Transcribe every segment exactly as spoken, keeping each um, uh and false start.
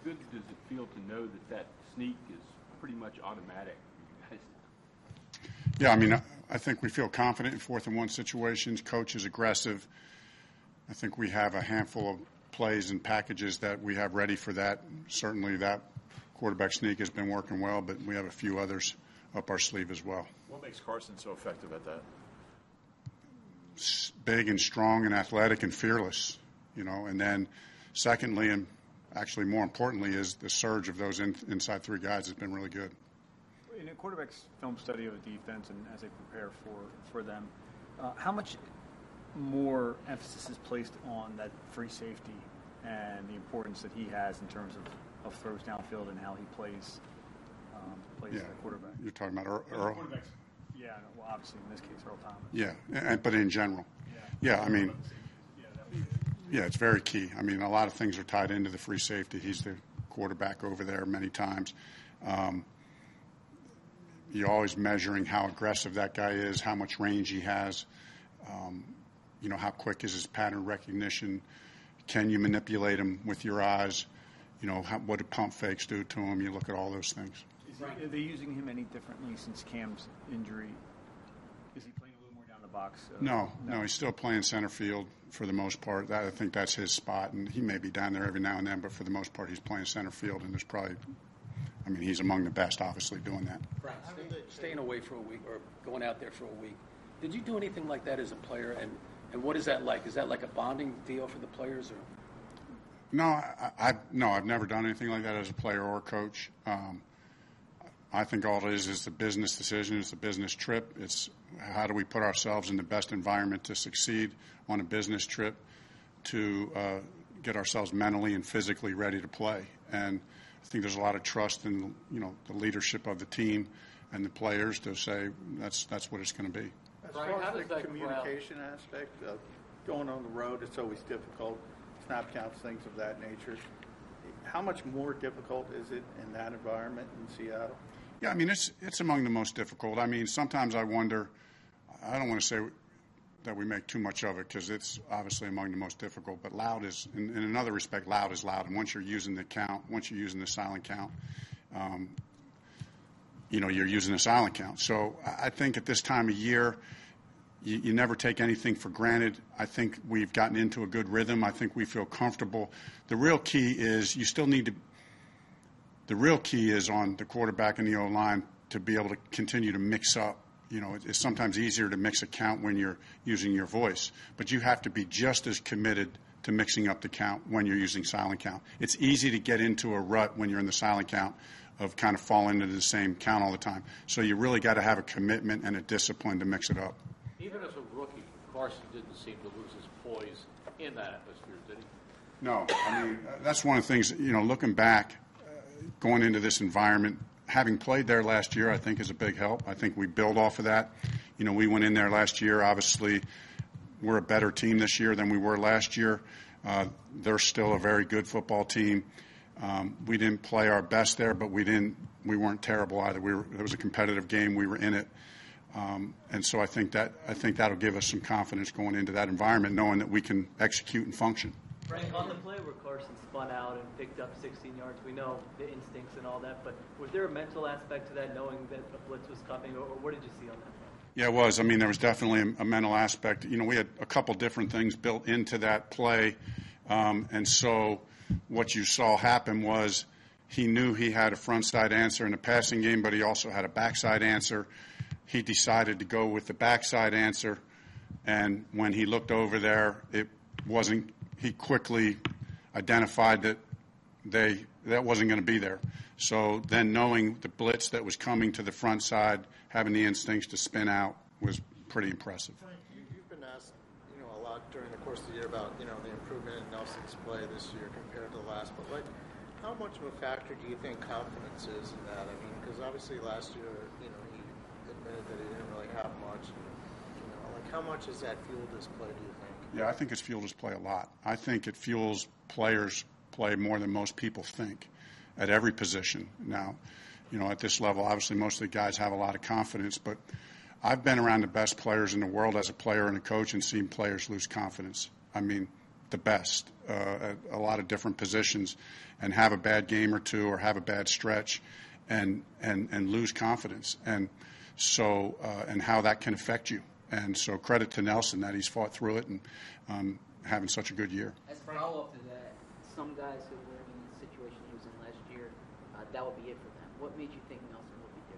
good does it feel to know that that sneak is pretty much automatic for you guys? Yeah, I mean, I think we feel confident in fourth and one situations. Coach is aggressive. I think we have a handful of plays and packages that we have ready for that. Certainly that quarterback sneak has been working well, but we have a few others up our sleeve as well. What makes Carson so effective at that? Big and strong and athletic and fearless, you know. And then secondly, and actually more importantly, is the surge of those in, inside three guys has been really good. In a quarterback's film study of a defense and as they prepare for, for them, uh, how much more emphasis is placed on that free safety and the importance that he has in terms of, of throws downfield and how he plays um, plays yeah. the quarterback? You're talking about Earl? Earl? Yeah, well, obviously in this case, Earl Thomas. Yeah, and, but in general. Yeah, yeah I mean, yeah, it's very key. I mean, a lot of things are tied into the free safety. He's the quarterback over there many times. Um, you're always measuring how aggressive that guy is, how much range he has. Um, you know, how quick is his pattern recognition? Can you manipulate him with your eyes? You know, how, what do pump fakes do to him? You look at all those things. Is he, are they using him any differently since Cam's injury? Is he playing a little more down the box? Uh, no, no, no, he's still playing center field for the most part. That, I think that's his spot, and he may be down there every now and then, but for the most part, he's playing center field, and there's probably, I mean, he's among the best, obviously, doing that. Right. Staying away for a week or going out there for a week, did you do anything like that as a player, and, and what is that like? Is that like a bonding deal for the players? Or? No, I, I, no, I've never done anything like that as a player or a coach. Um, I think all it is is a business decision. It's a business trip. It's how do we put ourselves in the best environment to succeed on a business trip to uh, get ourselves mentally and physically ready to play. And I think there's a lot of trust in, you know, the leadership of the team and the players to say that's that's what it's going to be. As far as the communication aspect of going on the road, it's always difficult. Snap counts, things of that nature. How much more difficult is it in that environment in Seattle? Yeah, I mean, it's it's among the most difficult. I mean, sometimes I wonder, I don't want to say that we make too much of it because it's obviously among the most difficult, but loud is, in, in another respect, loud is loud. And once you're using the count, once you're using the silent count, um, you know, you're using the silent count. So I think at this time of year, you, you never take anything for granted. I think we've gotten into a good rhythm. I think we feel comfortable. The real key is you still need to The real key is on the quarterback and the O-line to be able to continue to mix up. You know, it's sometimes easier to mix a count when you're using your voice, but you have to be just as committed to mixing up the count when you're using silent count. It's easy to get into a rut when you're in the silent count of kind of falling into the same count all the time. So you really got to have a commitment and a discipline to mix it up. Even as a rookie, Carson didn't seem to lose his poise in that atmosphere, did he? No. I mean, that's one of the things, you know, looking back, going into this environment, having played there last year, I think is a big help. I think we build off of that. You know, we went in there last year. Obviously, we're a better team this year than we were last year. Uh, they're still a very good football team. Um, we didn't play our best there, but we didn't. We weren't terrible either. We were, it was a competitive game. We were in it, um, and so I think that I think that'll give us some confidence going into that environment, knowing that we can execute and function. Frank, on the play where Carson spun out and picked up sixteen yards, we know the instincts and all that, but was there a mental aspect to that, knowing that a blitz was coming, or what did you see on that play? Yeah, it was. I mean, there was definitely a, a mental aspect. You know, we had a couple different things built into that play, um, and so what you saw happen was he knew he had a front-side answer in the passing game, but he also had a backside answer. He decided to go with the backside answer, and when he looked over there, it wasn't – he quickly identified that they that wasn't going to be there. So then knowing the blitz that was coming to the front side, having the instincts to spin out was pretty impressive. Frank, you, you've been asked, you know, a lot during the course of the year about, you know, the improvement in Nelson's play this year compared to last. But like, how much of a factor do you think confidence is in that? I mean, because obviously last year, you know, he admitted that he didn't really have much. And, you know, like, how much has that fueled his play, do you think? Yeah, I think it's fueled his play a lot. I think it fuels players' play more than most people think at every position. Now, you know, at this level, obviously most of the guys have a lot of confidence, but I've been around the best players in the world as a player and a coach and seen players lose confidence. I mean, the best uh, at a lot of different positions and have a bad game or two or have a bad stretch and and, and lose confidence. And so uh, and how that can affect you. And so credit to Nelson that he's fought through it and um, having such a good year. As a follow-up to that, some guys who were in the situation he was in last year, uh, that would be it for them. What made you think Nelson would be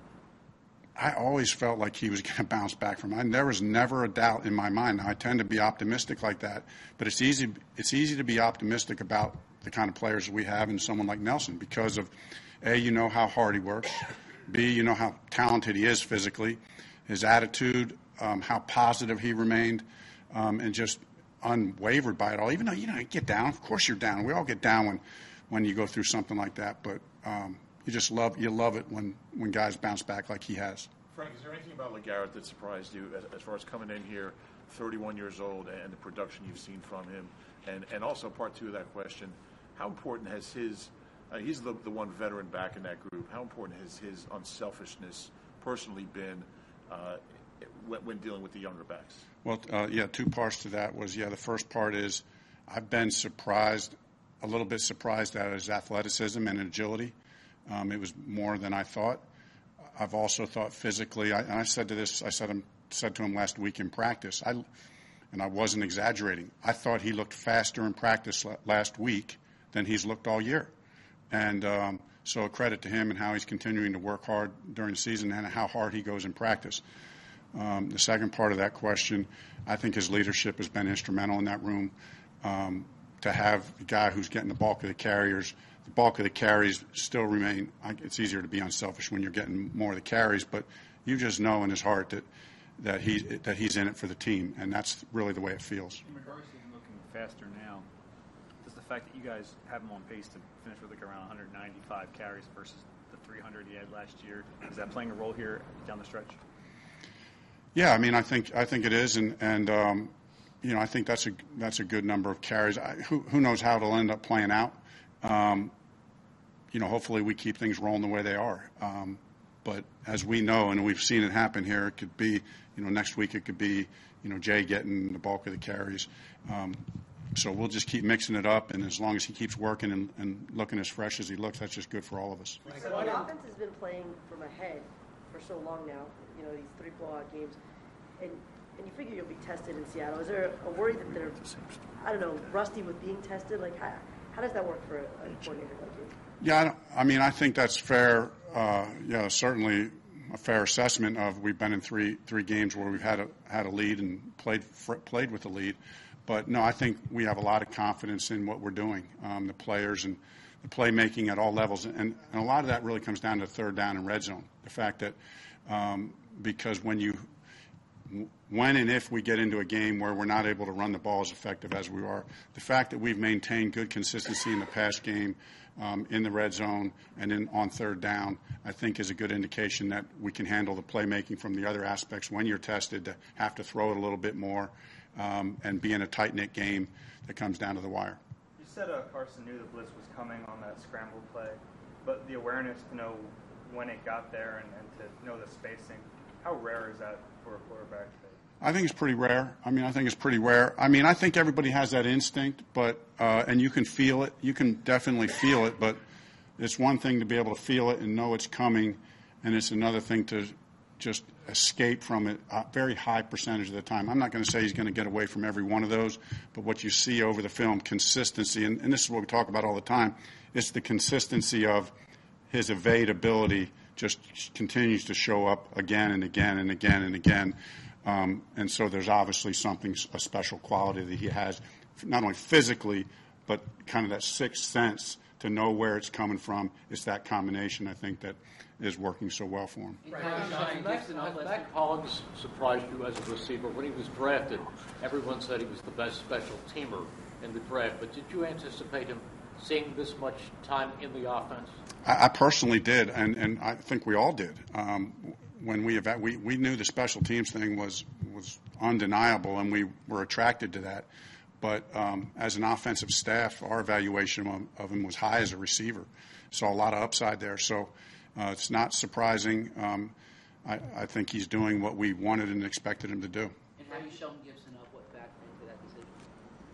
different? I always felt like he was going to bounce back from it. There was never a doubt in my mind. Now, I tend to be optimistic like that, but it's easy. It's easy to be optimistic about the kind of players that we have and someone like Nelson because of, A, you know how hard he works, B, you know how talented he is physically, his attitude, um, how positive he remained, um, and just unwavered by it all. Even though, you know, you get down. Of course you're down. We all get down when, when you go through something like that, but um, you just love you love it when, when guys bounce back like he has. Frank, is there anything about LeGarrette that surprised you as, as far as coming in here, thirty-one years old, and the production you've seen from him? And and also part two of that question, how important has his uh, he's the, the one veteran back in that group. How important has his unselfishness personally been uh, when, when dealing with the younger backs? Well, uh, yeah, two parts to that was, yeah, the first part is I've been surprised, a little bit surprised at his athleticism and agility. Um, it was more than I thought. I've also thought physically, I, and I said to this, I said, him, said to him last week in practice, I, and I wasn't exaggerating, I thought he looked faster in practice last week than he's looked all year. And um, so a credit to him and how he's continuing to work hard during the season and how hard he goes in practice. Um, the second part of that question, I think his leadership has been instrumental in that room. Um, to have the guy who's getting the bulk of the carriers, the bulk of the carries still remain. It's easier to be unselfish when you're getting more of the carries, but you just know in his heart that that he that he's in it for the team, and that's really the way it feels. In regards to him looking faster now, does the fact that you guys have him on pace to finish with like around one hundred ninety-five carries versus the three hundred he had last year, is that playing a role here down the stretch? Yeah, I mean, I think I think it is, and and um, you know, I think that's a that's a good number of carries. I, who who knows how it'll end up playing out? Um, you know, hopefully we keep things rolling the way they are. Um, but as we know, and we've seen it happen here, it could be, you know, next week it could be, you know, Jay getting the bulk of the carries. Um, so we'll just keep mixing it up, and as long as he keeps working and, and looking as fresh as he looks, that's just good for all of us. So the offense has been playing from ahead for so long now, you know, these three blowout games, and and you figure you'll be tested in Seattle. Is there a worry that they're, I don't know, rusty with being tested? Like, how, how does that work for a, a coordinator like you? Yeah, I, don't, I mean, I think that's fair. Uh, yeah, certainly a fair assessment of we've been in three three games where we've had a had a lead and played played with the lead. But no, I think we have a lot of confidence in what we're doing, um, the players and the playmaking at all levels, and, and a lot of that really comes down to third down and red zone. The fact that um, because when you when and if we get into a game where we're not able to run the ball as effective as we are, the fact that we've maintained good consistency in the pass game, um, in the red zone, and in on third down, I think is a good indication that we can handle the playmaking from the other aspects when you're tested to have to throw it a little bit more um, and be in a tight-knit game that comes down to the wire. You said uh, Carson knew the blitz was coming on that scramble play, but the awareness to know when it got there and, and to know the spacing, how rare is that for a quarterback? I think it's pretty rare. I mean, I think it's pretty rare. I mean, I think everybody has that instinct, but uh, and you can feel it. You can definitely feel it, but it's one thing to be able to feel it and know it's coming, and it's another thing to just escape from it a very high percentage of the time. I'm not going to say he's going to get away from every one of those, but what you see over the film, consistency, and, and this is what we talk about all the time, it's the consistency of his evade ability just continues to show up again and again and again and again. Um, and so there's obviously something, a special quality that he has, not only physically, but kind of that sixth sense to know where it's coming from. It's that combination, I think, that is working so well for him. Right. Has Mac, has Mac Hollins surprised you as a receiver? When he was drafted, everyone said he was the best special teamer in the draft, but did you anticipate him seeing this much time in the offense? I, I personally did, and, and I think we all did. Um, when we, eva- we we knew the special teams thing was was undeniable, and we were attracted to that. But um, as an offensive staff, our evaluation of, of him was high as a receiver. Saw a lot of upside there. So uh, it's not surprising. Um, I, I think he's doing what we wanted and expected him to do. And having Shelton Gibson up, what factored into that decision?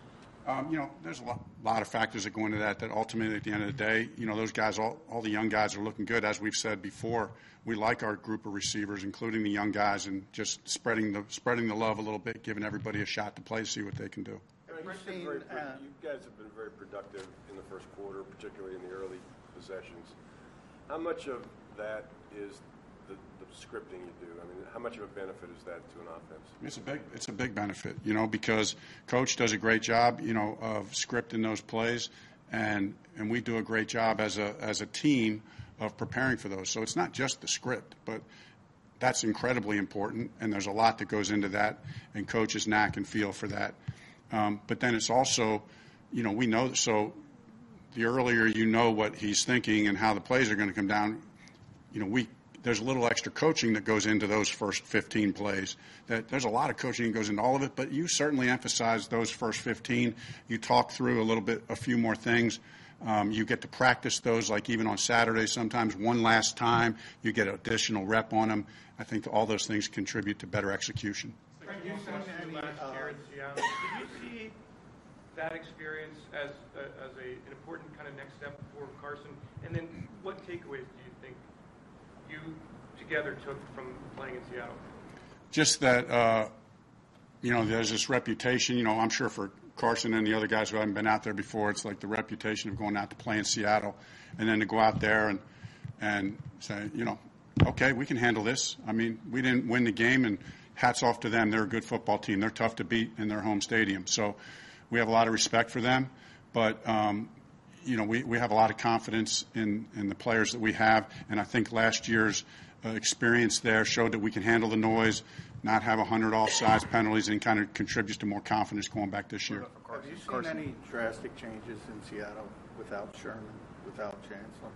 Um, you know, there's a lot, lot of factors that go into that, that ultimately at the end of the day, you know, those guys, all, all the young guys are looking good. As we've said before, we like our group of receivers, including the young guys, and just spreading the spreading the love a little bit, giving everybody a shot to play, see what they can do. I mean, you've been very, uh, you guys have been very productive in the first quarter, particularly in the early possessions. How much of that is the, the scripting you do? I mean, how much of a benefit is that to an offense? It's a big, it's a big benefit, you know, because Coach does a great job, you know, of scripting those plays, and and we do a great job as a as a team of preparing for those. So it's not just the script, but that's incredibly important, and there's a lot that goes into that, and coaches knack and feel for that. Um, but then it's also, you know, we know, so the earlier you know what he's thinking and how the plays are going to come down, you know, we there's a little extra coaching that goes into those first fifteen plays. That there's a lot of coaching that goes into all of it, but you certainly emphasize those first fifteen. You talk through a little bit, a few more things. Um, you get to practice those, like even on Saturday, sometimes one last time. You get additional rep on them. I think all those things contribute to better execution. Frank, you said any last year in Seattle. Did you see that experience as a, as a, an important kind of next step for Carson? And then what takeaways do you think you together took from playing in Seattle? Just that, uh, you know, there's this reputation, you know, I'm sure for Carson and the other guys who haven't been out there before, it's like the reputation of going out to play in Seattle, and then to go out there and and say, you know, okay, we can handle this. I mean, we didn't win the game, and hats off to them. They're a good football team. They're tough to beat in their home stadium. So we have a lot of respect for them, but, um, you know, we, we have a lot of confidence in, in the players that we have, and I think last year's uh, experience there showed that we can handle the noise, not have one hundred offsides penalties, and kind of contributes to more confidence going back this year. Have you seen Carson. any drastic changes in Seattle without Sherman, without Chancellor?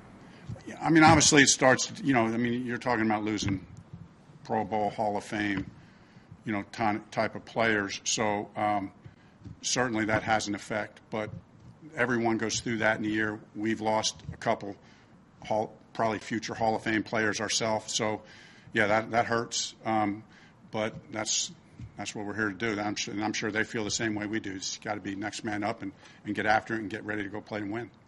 Yeah, I mean, obviously it starts, you know, I mean, you're talking about losing Pro Bowl, Hall of Fame, you know, type of players. So um, certainly that has an effect. But everyone goes through that in a year. We've lost a couple, hall, probably future Hall of Fame players ourselves. So, yeah, that that hurts. Um, but that's that's what we're here to do. I'm sure, and I'm sure they feel the same way we do. It's got to be next man up and, and get after it and get ready to go play and win.